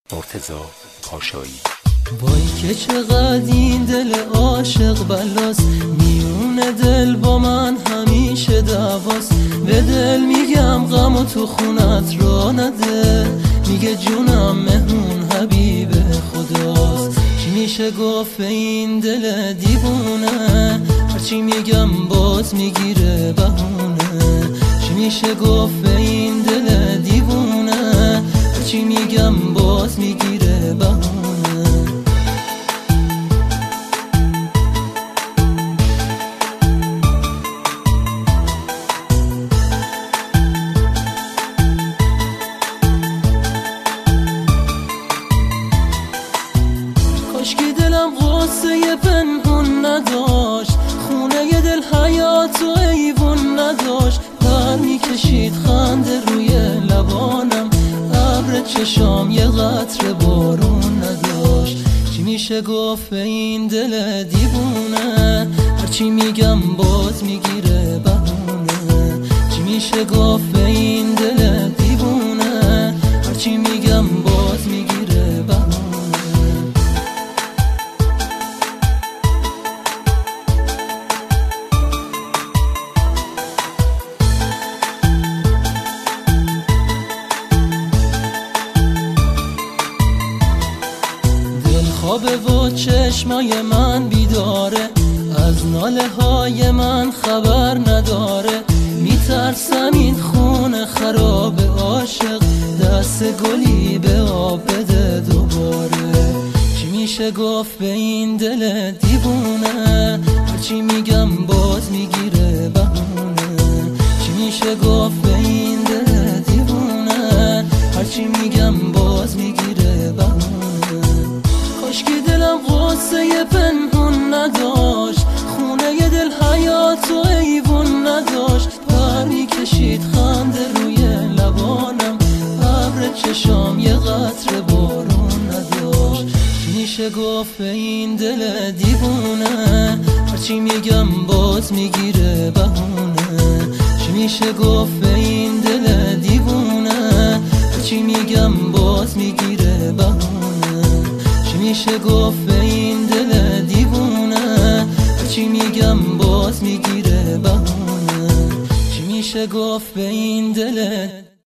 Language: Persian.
مرتضی پاشایی. وای که چقدر این دل عاشق بلاست، میونه دل با من همیشه دعواست. به دل میگم غم و تو خونت را نده، میگه جونم مهمون حبیب خداست. چی میشه گفت این دل دیوونه، هرچی میگم باز میگیره بهونه. چی میشه گفت این دل دیوونه، هرچی میگم باز میگیره بهونه. کاشکی دلم غصه پنهون نداشت، خونه دل حیات و ایوون نداشت. پر میکشید خنده روی لبانم، ابر چشام یه قطره بارون نداشت. چی میشه گفت این دل دیوونه، هرچی میگم باز میگیره بهونه. چی میشه گفت این دل دیوونه، هرچی میگم باز میگیره بهونه. خوابه و چشمای من بیداره، از ناله های من خبر نداره. میترسم این خونه خراب عاشق، دست گلی به آب بده دوباره. چی میشه گفت به این دل دیوونه، هرچی میگم باز میگیره بهونه. چی میشه گفت به این دل دیوونه، هرچی میگم باز میگیره بهونه. کاشکی دلم غصه پنهون نداشت، خونه دل حیات و ایوون نداشت. پر میکشید خنده روی لبانم، ابر چشام یه قطره بارون نداشت. چی میشه گفت این دل دیوونه، هرچی میگم باز میگیره بهونه. چی میشه گفت این دل دیوونه، هرچی میگم باز میگیره بهونه. میشه گفت این دل دیوونه، هرچی میگم باز میگیره بهونه. چی میشه گفت این دل